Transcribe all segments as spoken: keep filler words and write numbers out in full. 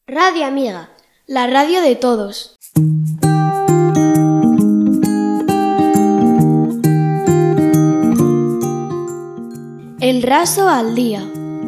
Radio Amiga, la radio de todos. El raso al día.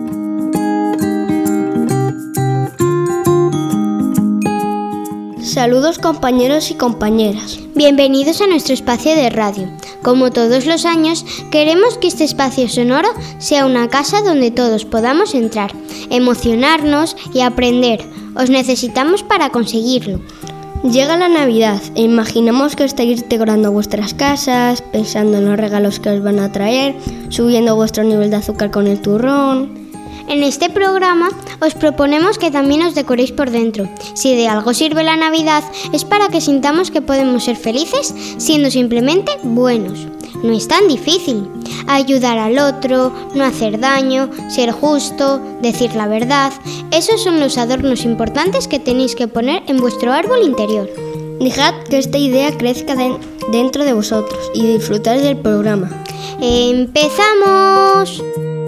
Saludos compañeros y compañeras. Bienvenidos a nuestro espacio de radio. Como todos los años, queremos que este espacio sonoro sea una casa donde todos podamos entrar, emocionarnos y aprender. Os necesitamos para conseguirlo. Llega la Navidad e imaginamos que estáis decorando vuestras casas, pensando en los regalos que os van a traer, subiendo vuestro nivel de azúcar con el turrón. En este programa os proponemos que también os decoréis por dentro. Si de algo sirve la Navidad, es para que sintamos que podemos ser felices siendo simplemente buenos. No es tan difícil. Ayudar al otro, no hacer daño, ser justo, decir la verdad. Esos son los adornos importantes que tenéis que poner en vuestro árbol interior. Dejad que esta idea crezca de- dentro de vosotros y disfrutad del programa. ¡Empezamos!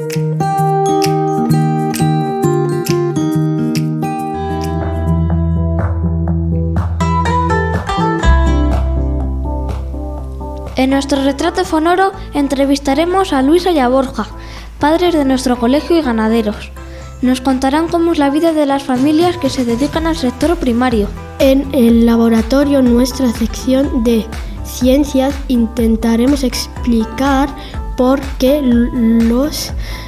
En nuestro retrato sonoro entrevistaremos a Luisa y a Borja, padres de nuestro colegio y ganaderos. Nos contarán cómo es la vida de las familias que se dedican al sector primario. En el laboratorio, nuestra sección de ciencias, intentaremos explicar por qué los,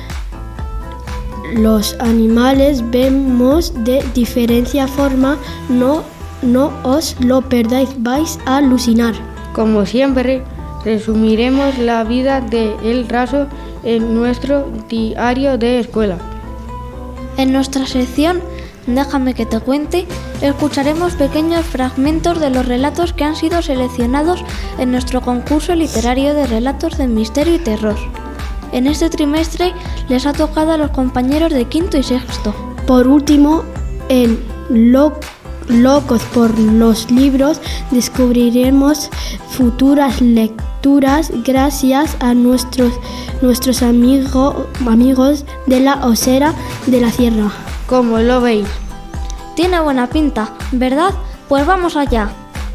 los animales vemos de diferente forma. No, no os lo perdáis, vais a alucinar. Como siempre, resumiremos la vida de El Raso en nuestro diario de escuela. En nuestra sección Déjame que te cuente, escucharemos pequeños fragmentos de los relatos que han sido seleccionados en nuestro concurso literario de relatos de misterio y terror. En este trimestre les ha tocado a los compañeros de quinto y sexto. Por último, en Lo- Locos por los libros, descubriremos futuras lecturas gracias a nuestros, nuestros amigo, amigos de la Osera de la Sierra. ¿Cómo lo veis? Tiene buena pinta, ¿verdad? Pues vamos allá.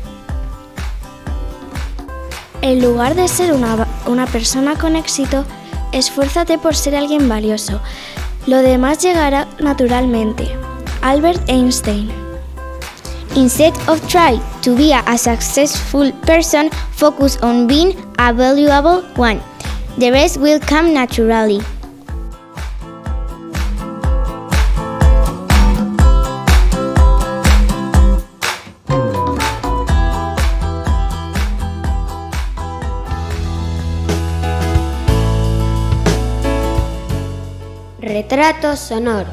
En lugar de ser una, una persona con éxito, esfuérzate por ser alguien valioso. Lo demás llegará naturalmente. Albert Einstein. Instead of trying to be a successful person, focus on being a valuable one. The rest will come naturally. Retrato sonoro.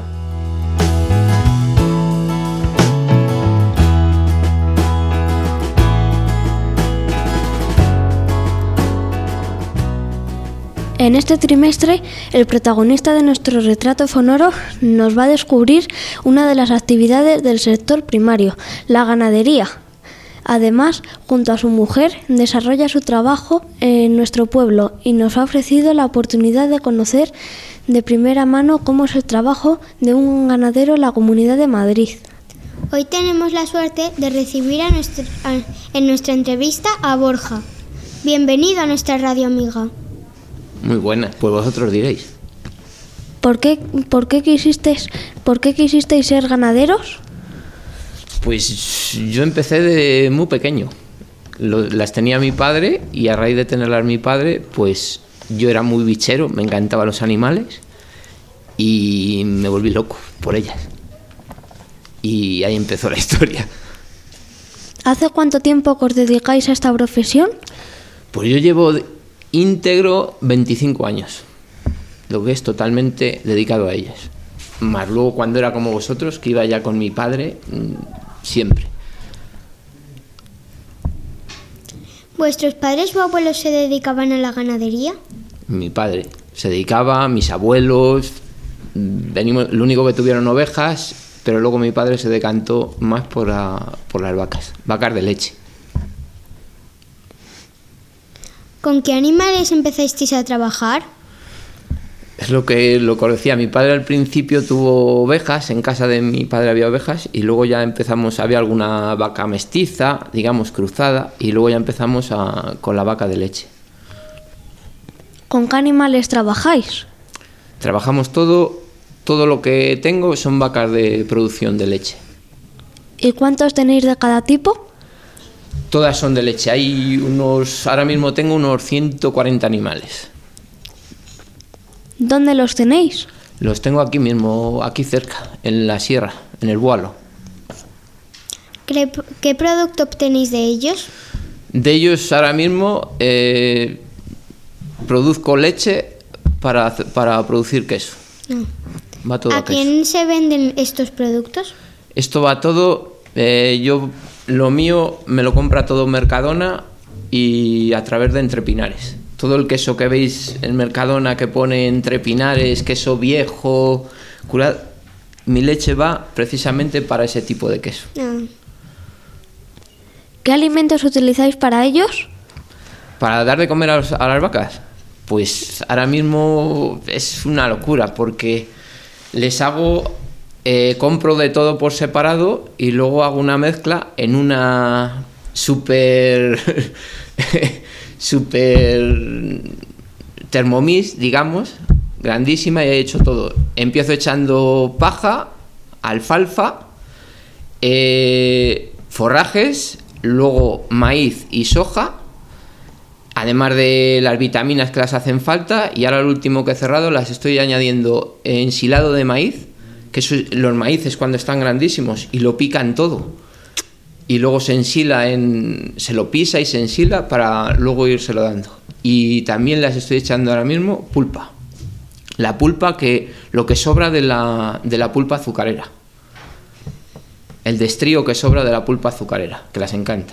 En este trimestre, el protagonista de nuestro retrato sonoro nos va a descubrir una de las actividades del sector primario, la ganadería. Además, junto a su mujer, desarrolla su trabajo en nuestro pueblo y nos ha ofrecido la oportunidad de conocer de primera mano cómo es el trabajo de un ganadero en la Comunidad de Madrid. Hoy tenemos la suerte de recibir a nuestra, a, en nuestra entrevista a Borja. Bienvenido a nuestra radio amiga. Muy buenas, pues vosotros diréis. ¿Por qué, por qué quisisteis, por qué quisisteis ser ganaderos? Pues yo empecé de muy pequeño. Lo- las tenía mi padre y a raíz de tenerlas mi padre, pues yo era muy bichero, me encantaban los animales y me volví loco por ellas. Y ahí empezó la historia. ¿Hace cuánto tiempo que os dedicáis a esta profesión? Pues yo llevo de- íntegro veinticinco años, lo que es totalmente dedicado a ellas. Más luego cuando era como vosotros, que iba ya con mi padre, mm, siempre. ¿Vuestros padres o abuelos se dedicaban a la ganadería? Mi padre se dedicaba, mis abuelos, mm, venimos, lo único que tuvieron ovejas, pero luego mi padre se decantó más por, la- por las vacas, vacas de leche. ¿Con qué animales empezasteis a trabajar? Es lo que lo conocía. Mi padre al principio tuvo ovejas, en casa de mi padre había ovejas, y luego ya empezamos, había alguna vaca mestiza, digamos cruzada, y luego ya empezamos a, con la vaca de leche. ¿Con qué animales trabajáis? Trabajamos todo, todo lo que tengo son vacas de producción de leche. ¿Y cuántos tenéis de cada tipo? Todas son de leche. Hay unos, ahora mismo tengo unos ciento cuarenta animales. ¿Dónde los tenéis? Los tengo aquí mismo, aquí cerca, en la sierra, en el Bualo. ¿Qué, qué producto obtenéis de ellos? De ellos ahora mismo eh, produzco leche para, para producir queso. No. Va todo ¿A a queso. quién se venden estos productos? Esto va todo, eh, yo lo mío me lo compra todo Mercadona y a través de Entrepinares. Todo el queso que veis en Mercadona que pone Entrepinares, queso viejo, curado, mi leche va precisamente para ese tipo de queso. No. ¿Qué alimentos utilizáis para ellos? ¿Para dar de comer a, los, a las vacas? Pues ahora mismo es una locura porque les hago, eh, compro de todo por separado y luego hago una mezcla en una super, super Thermomix, digamos, grandísima, y he hecho todo. Empiezo echando paja, alfalfa, eh, forrajes, luego maíz y soja, además de las vitaminas que las hacen falta, y ahora lo último que he cerrado las estoy añadiendo ensilado de maíz, que eso, los maíces cuando están grandísimos y lo pican todo, y luego se ensila en, se lo pisa y se ensila para luego írselo dando. Y también las estoy echando ahora mismo pulpa, la pulpa que lo que sobra de la, de la pulpa azucarera, el destrío que sobra de la pulpa azucarera, que las encanta.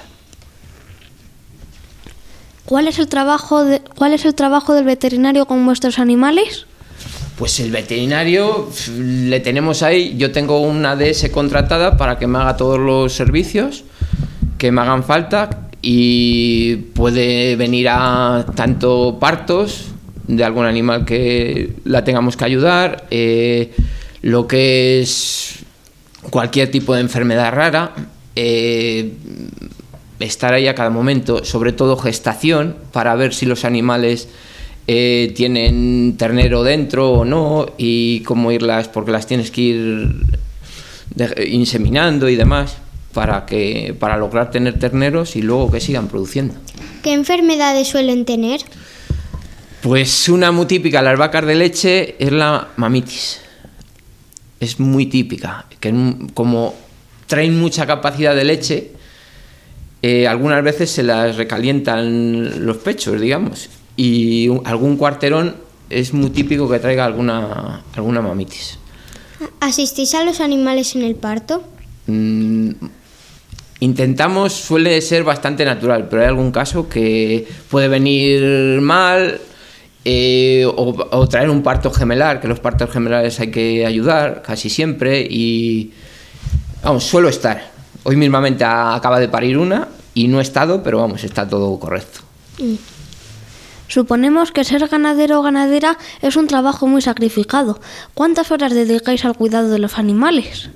¿Cuál es el trabajo de, cuál es el trabajo del veterinario con vuestros animales? Pues el veterinario le tenemos ahí, yo tengo una D S contratada para que me haga todos los servicios que me hagan falta, y puede venir a tanto partos de algún animal que la tengamos que ayudar, eh, lo que es cualquier tipo de enfermedad rara, eh, estar ahí a cada momento, sobre todo gestación, para ver si los animales eh, tienen ternero dentro o no, y cómo irlas, porque las tienes que ir de, inseminando y demás, para que para lograr tener terneros y luego que sigan produciendo. ¿Qué enfermedades suelen tener? Pues una muy típica, las vacas de leche, es la mamitis. Es muy típica, que como traen mucha capacidad de leche, eh, algunas veces se las recalientan los pechos, digamos, y algún cuarterón es muy típico que traiga alguna, alguna mamitis. ¿Asistís a los animales en el parto? Mm, intentamos, suele ser bastante natural, pero hay algún caso que puede venir mal, eh, o, o traer un parto gemelar, que los partos gemelares hay que ayudar casi siempre, y vamos, suelo estar. Hoy mismamente a, acaba de parir una y no he estado, pero vamos, está todo correcto. Mm. Suponemos que ser ganadero o ganadera es un trabajo muy sacrificado. ¿Cuántas horas dedicáis al cuidado de los animales?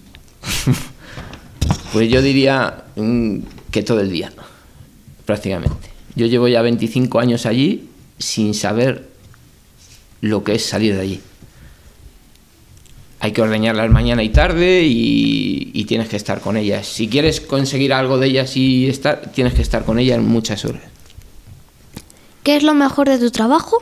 Pues yo diría mm, que todo el día, prácticamente. Yo llevo ya veinticinco años allí sin saber lo que es salir de allí. Hay que ordeñarlas mañana y tarde y, y tienes que estar con ellas. Si quieres conseguir algo de ellas y estar, tienes que estar con ellas muchas horas. ¿Qué es lo mejor de tu trabajo?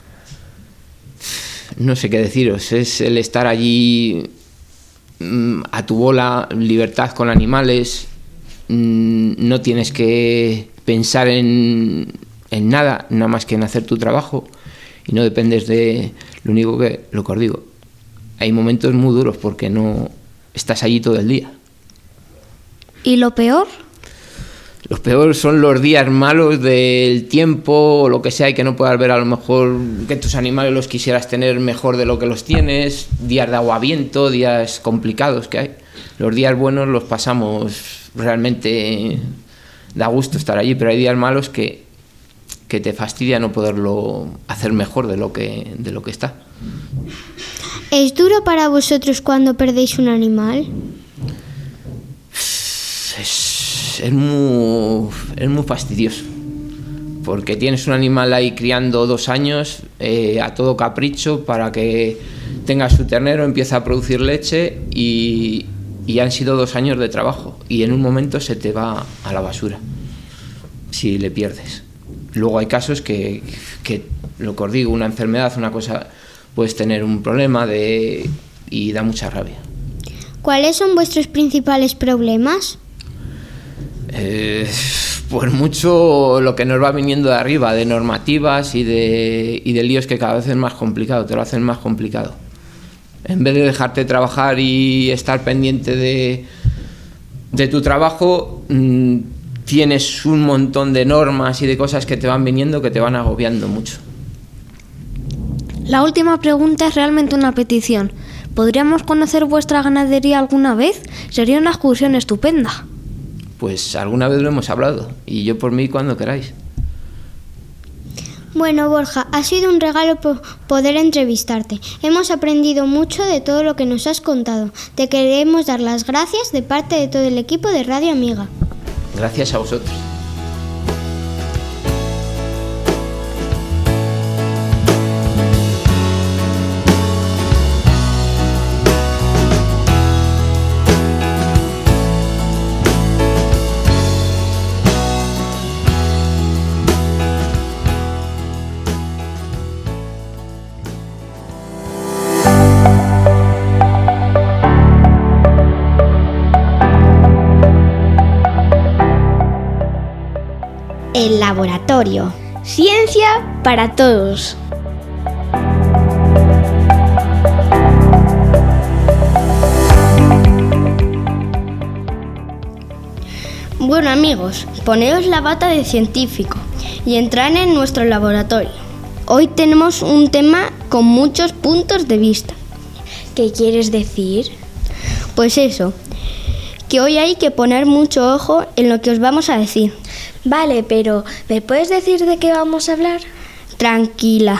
No sé qué deciros, es el estar allí mmm, a tu bola, libertad con animales, mmm, no tienes que pensar en, en nada, nada más que en hacer tu trabajo, y no dependes de lo único que, lo que os digo, hay momentos muy duros porque no estás allí todo el día. ¿Y lo peor? Los peores son los días malos del tiempo o lo que sea, y que no puedas ver a lo mejor que tus animales los quisieras tener mejor de lo que los tienes, días de agua-viento, días complicados que hay. Los días buenos los pasamos realmente, da gusto estar allí, pero hay días malos que, que te fastidia no poderlo hacer mejor de lo que, de lo que está. ¿Es duro para vosotros cuando perdéis un animal? Es, es, muy, es muy fastidioso, porque tienes un animal ahí criando dos años eh, a todo capricho para que tenga su ternero, empieza a producir leche y, y han sido dos años de trabajo y en un momento se te va a la basura si le pierdes. Luego hay casos que, que lo que os digo, una enfermedad, una cosa, puedes tener un problema de, y da mucha rabia. ¿Cuáles son vuestros principales problemas? Eh, pues mucho lo que nos va viniendo de arriba, de normativas y de, y de líos que cada vez es más complicado, te lo hacen más complicado. En vez de dejarte trabajar y estar pendiente de, de tu trabajo, mmm, tienes un montón de normas y de cosas que te van viniendo que te van agobiando mucho. La última pregunta es realmente una petición. ¿Podríamos conocer vuestra ganadería alguna vez? Sería una excursión estupenda. Pues alguna vez lo hemos hablado, y yo por mí cuando queráis. Bueno, Borja, ha sido un regalo po- poder entrevistarte. Hemos aprendido mucho de todo lo que nos has contado. Te queremos dar las gracias de parte de todo el equipo de Radio Amiga. Gracias a vosotros. El laboratorio. Ciencia para todos. Bueno amigos, poneos la bata de científico y entrad en nuestro laboratorio. Hoy tenemos un tema con muchos puntos de vista. ¿Qué quieres decir? Pues eso, que hoy hay que poner mucho ojo en lo que os vamos a decir. Vale, pero ¿me puedes decir de qué vamos a hablar? Tranquila,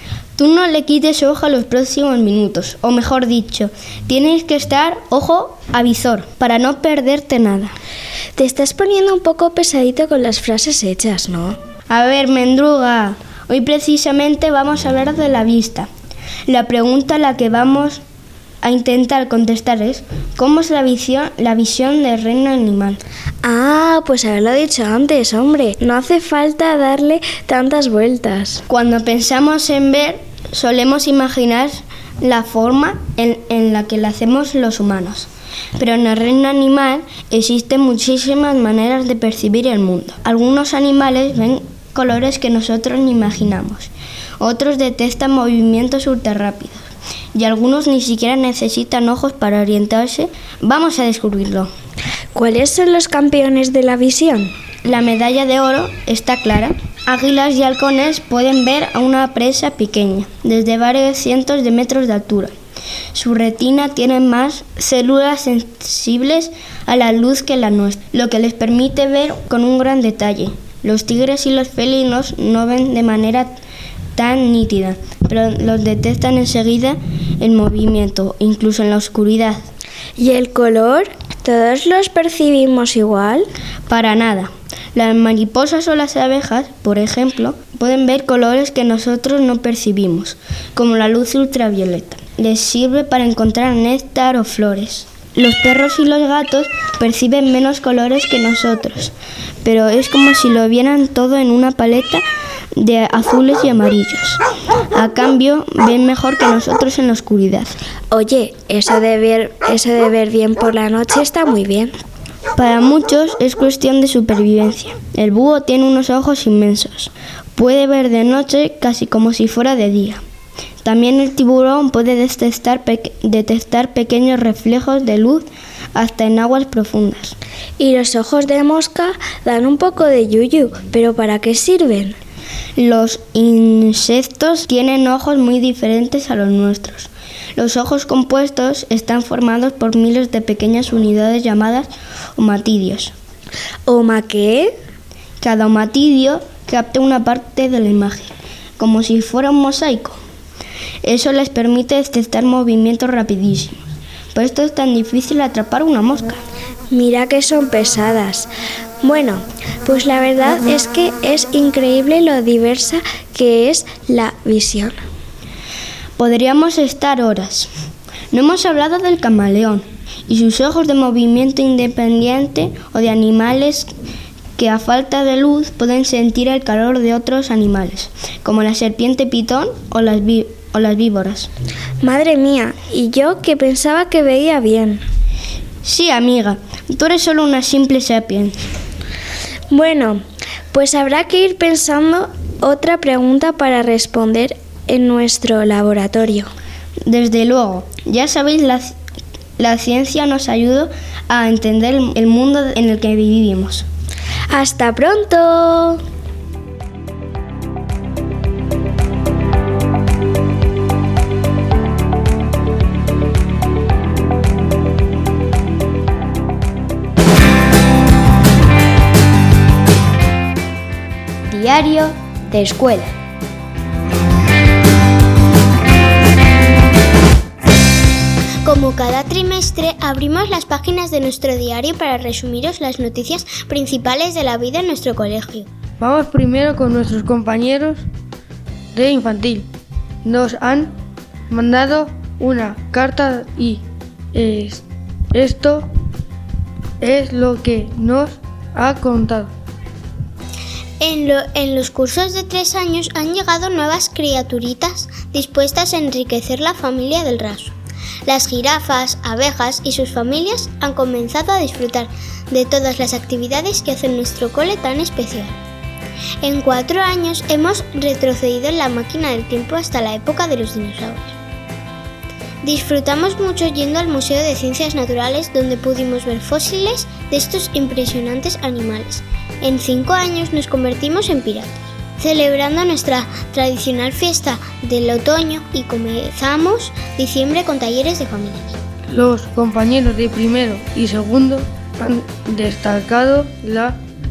tú no le quites ojo a los próximos minutos, o mejor dicho, tienes que estar ojo a visor para no perderte nada. Te estás poniendo un poco pesadito con las frases hechas, ¿no? A ver, Mendruga, hoy precisamente vamos a hablar de la vista. La pregunta a la que vamos a intentar contestar es ¿cómo es la visión, la visión del reino animal? Ah, pues haberlo dicho antes, hombre. No hace falta darle tantas vueltas. Cuando pensamos en ver, solemos imaginar la forma en, en la que la hacemos los humanos. Pero en el reino animal existen muchísimas maneras de percibir el mundo. Algunos animales ven colores que nosotros ni imaginamos. Otros detectan movimientos ultra rápidos. Y algunos ni siquiera necesitan ojos para orientarse. Vamos a descubrirlo. ¿Cuáles son los campeones de la visión? La medalla de oro está clara. Águilas y halcones pueden ver a una presa pequeña, desde varios cientos de metros de altura. Su retina tiene más células sensibles a la luz que la nuestra, lo que les permite ver con un gran detalle. Los tigres y los felinos no ven de manera tan nítida, pero los detectan enseguida en movimiento, incluso en la oscuridad. ¿Y el color? ¿Todos los percibimos igual? Para nada. Las mariposas o las abejas, por ejemplo, pueden ver colores que nosotros no percibimos, como la luz ultravioleta. Les sirve para encontrar néctar o flores. Los perros y los gatos perciben menos colores que nosotros, pero es como si lo vieran todo en una paleta de azules y amarillos. A cambio, ven mejor que nosotros en la oscuridad. Oye, eso de ver, eso de ver bien por la noche está muy bien. Para muchos es cuestión de supervivencia. El búho tiene unos ojos inmensos. Puede ver de noche casi como si fuera de día. También el tiburón puede detectar, pe- detectar pequeños reflejos de luz hasta en aguas profundas. Y los ojos de mosca dan un poco de yuyu, ¿pero para qué sirven? Los insectos tienen ojos muy diferentes a los nuestros. Los ojos compuestos están formados por miles de pequeñas unidades llamadas omatidios. ¿Oma qué? Cada omatidio capta una parte de la imagen, como si fuera un mosaico. Eso les permite detectar movimientos rapidísimos. Por esto es tan difícil atrapar una mosca. Mira que son pesadas. Bueno, pues la verdad es que es increíble lo diversa que es la visión. Podríamos estar horas. No hemos hablado del camaleón y sus ojos de movimiento independiente o de animales que a falta de luz pueden sentir el calor de otros animales, como la serpiente pitón o las, ví- o las víboras. Madre mía, y yo que pensaba que veía bien. Sí, amiga, tú eres solo una simple sapiens. Bueno, pues habrá que ir pensando otra pregunta para responder en nuestro laboratorio. Desde luego, ya sabéis, la, la ciencia nos ayuda a entender el, el mundo en el que vivimos. ¡Hasta pronto! Diario de escuela. Como cada trimestre, abrimos las páginas de nuestro diario para resumiros las noticias principales de la vida en nuestro colegio. Vamos primero con nuestros compañeros de infantil. Nos han mandado una carta y es, esto es lo que nos ha contado. En, lo, en los cursos de tres años han llegado nuevas criaturitas dispuestas a enriquecer la familia del raso. Las jirafas, abejas y sus familias han comenzado a disfrutar de todas las actividades que hacen nuestro cole tan especial. En cuatro años hemos retrocedido en la máquina del tiempo hasta la época de los dinosaurios. Disfrutamos mucho yendo al Museo de Ciencias Naturales, donde pudimos ver fósiles de estos impresionantes animales. En cinco años nos convertimos en piratas, celebrando nuestra tradicional fiesta del otoño, y comenzamos diciembre con talleres de familias. Los compañeros de primero y segundo han destacado la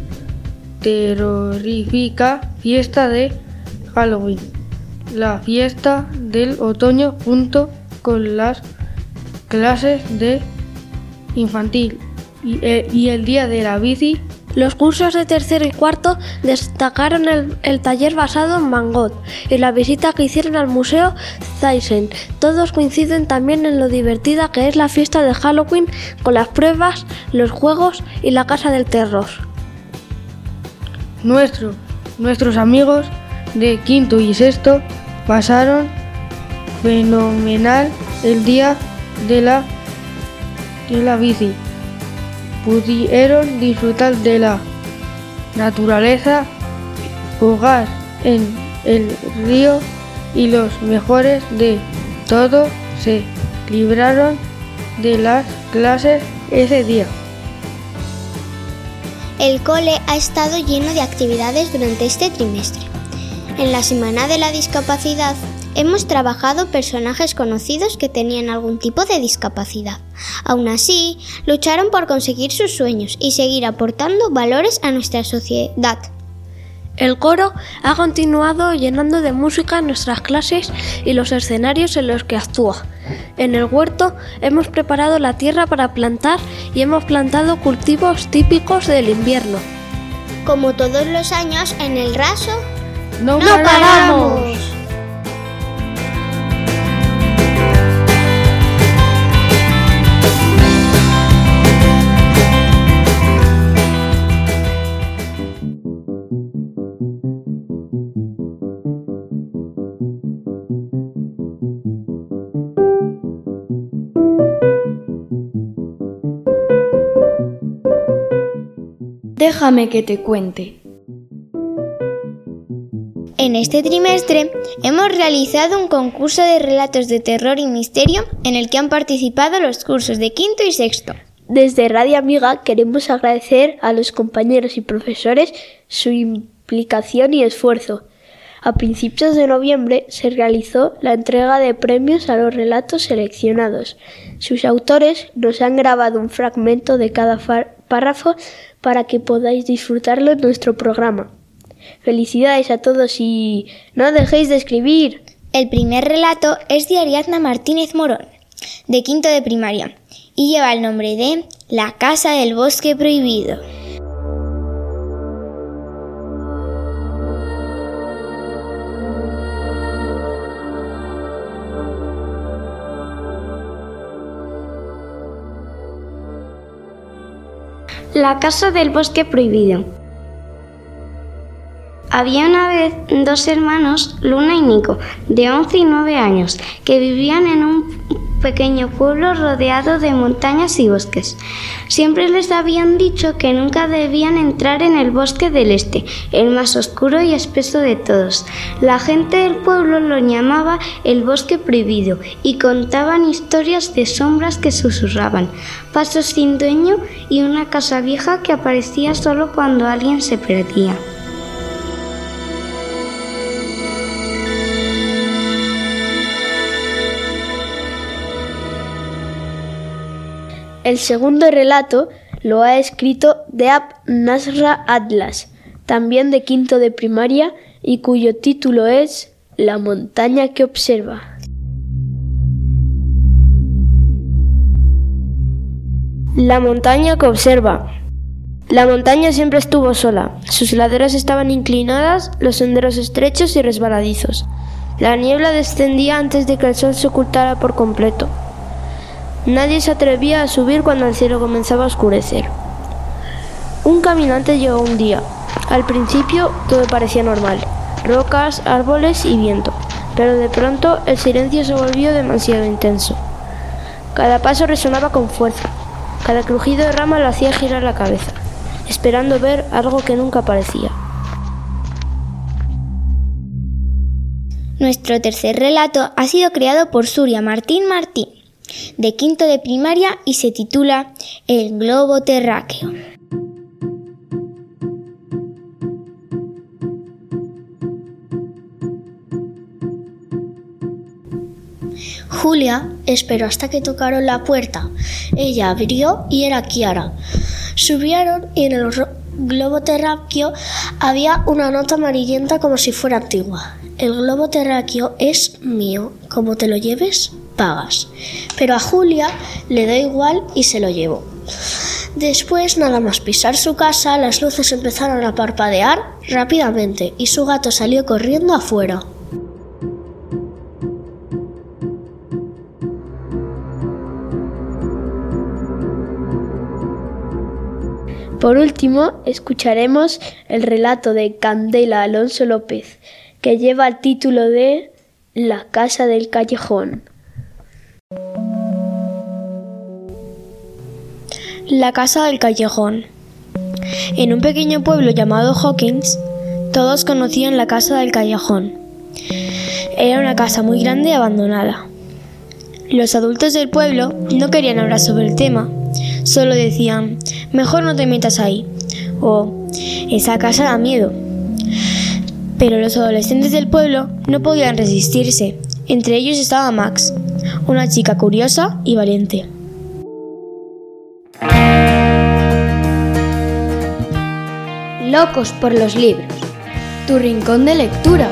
terrorífica fiesta de Halloween, la fiesta del otoño junto con las clases de infantil y el, y el día de la bici. Los cursos de tercero y cuarto destacaron el, el taller basado en Van Gogh y la visita que hicieron al Museo Thyssen. Todos coinciden también en lo divertida que es la fiesta de Halloween, con las pruebas, los juegos y la casa del terror. Nuestro, nuestros amigos de quinto y sexto pasaron fenomenal el día de la, de la bici. Pudieron disfrutar de la naturaleza, jugar en el río y los mejores de todo se libraron de las clases ese día. El cole ha estado lleno de actividades durante este trimestre. En la Semana de la Discapacidad hemos trabajado personajes conocidos que tenían algún tipo de discapacidad. Aún así, lucharon por conseguir sus sueños y seguir aportando valores a nuestra sociedad. El coro ha continuado llenando de música nuestras clases y los escenarios en los que actúa. En el huerto hemos preparado la tierra para plantar y hemos plantado cultivos típicos del invierno. Como todos los años, en el raso ¡No, ¡no paramos! Déjame que te cuente. En este trimestre hemos realizado un concurso de relatos de terror y misterio en el que han participado los cursos de quinto y sexto. Desde Radio Amiga queremos agradecer a los compañeros y profesores su implicación y esfuerzo. A principios de noviembre se realizó la entrega de premios a los relatos seleccionados. Sus autores nos han grabado un fragmento de cada párrafo para que podáis disfrutarlo en nuestro programa. Felicidades a todos y no dejéis de escribir. El primer relato es de Ariadna Martínez Morón, de quinto de primaria, y lleva el nombre de La casa del bosque prohibido. La casa del bosque prohibido. Había una vez dos hermanos, Luna y Nico, de once y nueve años, que vivían en un pequeño pueblo rodeado de montañas y bosques. Siempre les habían dicho que nunca debían entrar en el bosque del este, el más oscuro y espeso de todos. La gente del pueblo lo llamaba el bosque prohibido y contaban historias de sombras que susurraban, pasos sin dueño y una casa vieja que aparecía solo cuando alguien se perdía. El segundo relato lo ha escrito Deab Nasra Atlas, también de quinto de primaria, y cuyo título es La montaña que observa. La montaña que observa. La montaña siempre estuvo sola. Sus laderas estaban inclinadas, los senderos estrechos y resbaladizos. La niebla descendía antes de que el sol se ocultara por completo. Nadie se atrevía a subir cuando el cielo comenzaba a oscurecer. Un caminante llegó un día. Al principio todo parecía normal, rocas, árboles y viento, pero de pronto el silencio se volvió demasiado intenso. Cada paso resonaba con fuerza, cada crujido de rama lo hacía girar la cabeza, esperando ver algo que nunca aparecía. Nuestro tercer relato ha sido creado por Suria Martín Martín, de quinto de primaria, y se titula El globo terráqueo. Julia esperó hasta que tocaron la puerta. Ella abrió y era Kiara. Subieron y en el globo terráqueo había una nota amarillenta como si fuera antigua. El globo terráqueo es mío. Como te lo lleves, pagas. Pero a Julia le da igual y se lo llevó. Después, nada más pisar su casa, las luces empezaron a parpadear rápidamente y su gato salió corriendo afuera. Por último, escucharemos el relato de Candela Alonso López, que lleva el título de La casa del callejón. La casa del callejón. En un pequeño pueblo llamado Hawkins, todos conocían la casa del callejón. Era una casa muy grande y abandonada. Los adultos del pueblo no querían hablar sobre el tema, solo decían, mejor no te metas ahí, o esa casa da miedo. Pero los adolescentes del pueblo no podían resistirse. Entre ellos estaba Max, una chica curiosa y valiente. Locos por los libros. Tu rincón de lectura.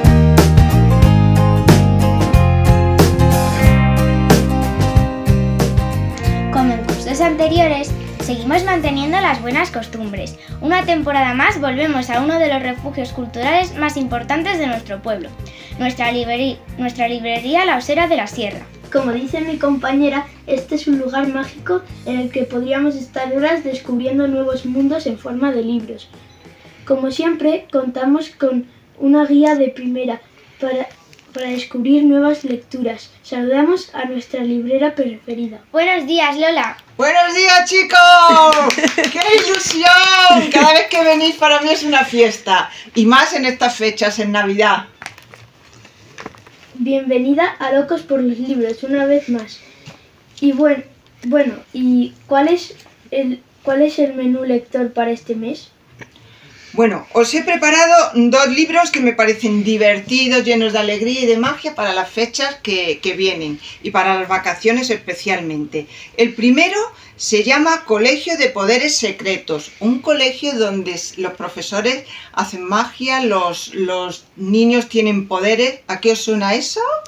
Como en cursos anteriores, seguimos manteniendo las buenas costumbres. Una temporada más volvemos a uno de los refugios culturales más importantes de nuestro pueblo, nuestra, librería, nuestra librería La Osera de la Sierra. Como dice mi compañera, este es un lugar mágico en el que podríamos estar horas descubriendo nuevos mundos en forma de libros. Como siempre, contamos con una guía de primera para, para descubrir nuevas lecturas. Saludamos a nuestra librera preferida. Buenos días, Lola. ¡Buenos días, chicos! ¡Qué ilusión! Cada vez que venís para mí es una fiesta. Y más en estas fechas, en Navidad. Bienvenida a Locos por los Libros, una vez más. Y bueno, bueno, ¿y cuál es el, cuál es el menú lector para este mes? Bueno, os he preparado dos libros que me parecen divertidos, llenos de alegría y de magia para las fechas que, que vienen y para las vacaciones especialmente. El primero se llama Colegio de Poderes Secretos, un colegio donde los profesores hacen magia, los, los niños tienen poderes. ¿A qué os suena eso?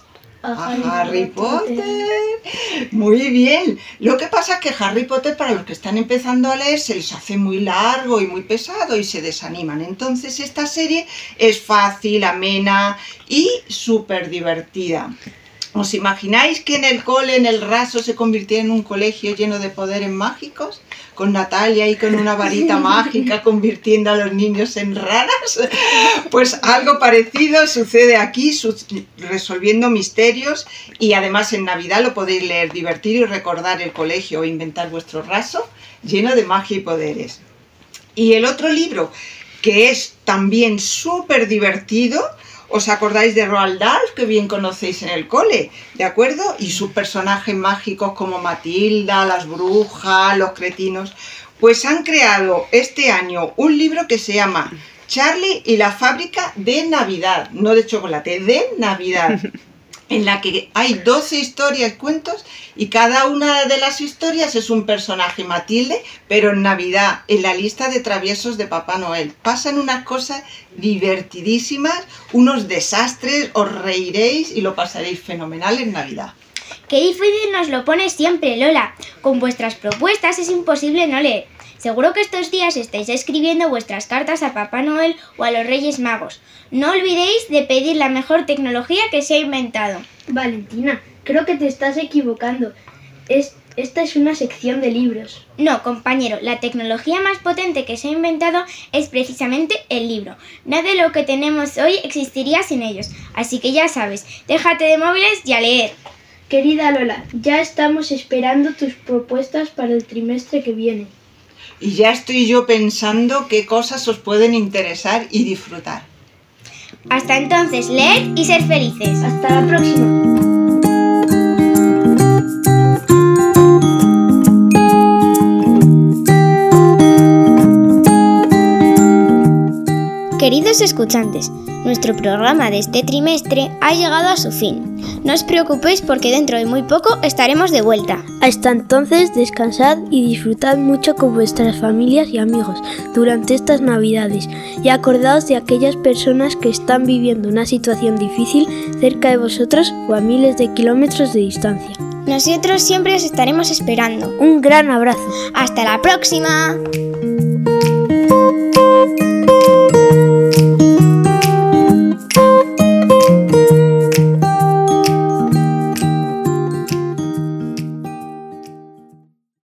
A A Harry Harry Potter. Potter. Muy bien. Lo que pasa es que Harry Potter, para los que están empezando a leer, se les hace muy largo y muy pesado y se desaniman. Entonces esta serie es fácil, amena y súper divertida. ¿Os imagináis que en el cole, en el Raso, se convirtiera en un colegio lleno de poderes mágicos? Con Natalia y con una varita mágica convirtiendo a los niños en ranas. Pues algo parecido sucede aquí, su- resolviendo misterios, y además en Navidad lo podéis leer, divertir y recordar el colegio o inventar vuestro Raso lleno de magia y poderes. Y el otro libro, que es también súper divertido, ¿os acordáis de Roald Dahl, que bien conocéis en el cole? ¿De acuerdo? Y sus personajes mágicos como Matilda, las brujas, los cretinos. Pues han creado este año un libro que se llama Charlie y la fábrica de Navidad. No de chocolate, de Navidad. En la que hay doce historias, cuentos, y cada una de las historias es un personaje, Matilde, pero en Navidad, en la lista de traviesos de Papá Noel. Pasan unas cosas divertidísimas, unos desastres, os reiréis y lo pasaréis fenomenal en Navidad. Qué difícil nos lo pones siempre, Lola. Con vuestras propuestas es imposible no leer. Seguro que estos días estáis escribiendo vuestras cartas a Papá Noel o a los Reyes Magos. No olvidéis de pedir la mejor tecnología que se ha inventado. Valentina, creo que te estás equivocando. Es, esta es una sección de libros. No, compañero, la tecnología más potente que se ha inventado es precisamente el libro. Nada de lo que tenemos hoy existiría sin ellos. Así que ya sabes, déjate de móviles y a leer. Querida Lola, ya estamos esperando tus propuestas para el trimestre que viene. Y ya estoy yo pensando qué cosas os pueden interesar y disfrutar. Hasta entonces, leed y ser felices. Hasta la próxima. Queridos escuchantes, nuestro programa de este trimestre ha llegado a su fin. No os preocupéis porque dentro de muy poco estaremos de vuelta. Hasta entonces, descansad y disfrutad mucho con vuestras familias y amigos durante estas Navidades, y acordaos de aquellas personas que están viviendo una situación difícil cerca de vosotros o a miles de kilómetros de distancia. Nosotros siempre os estaremos esperando. Un gran abrazo. ¡Hasta la próxima!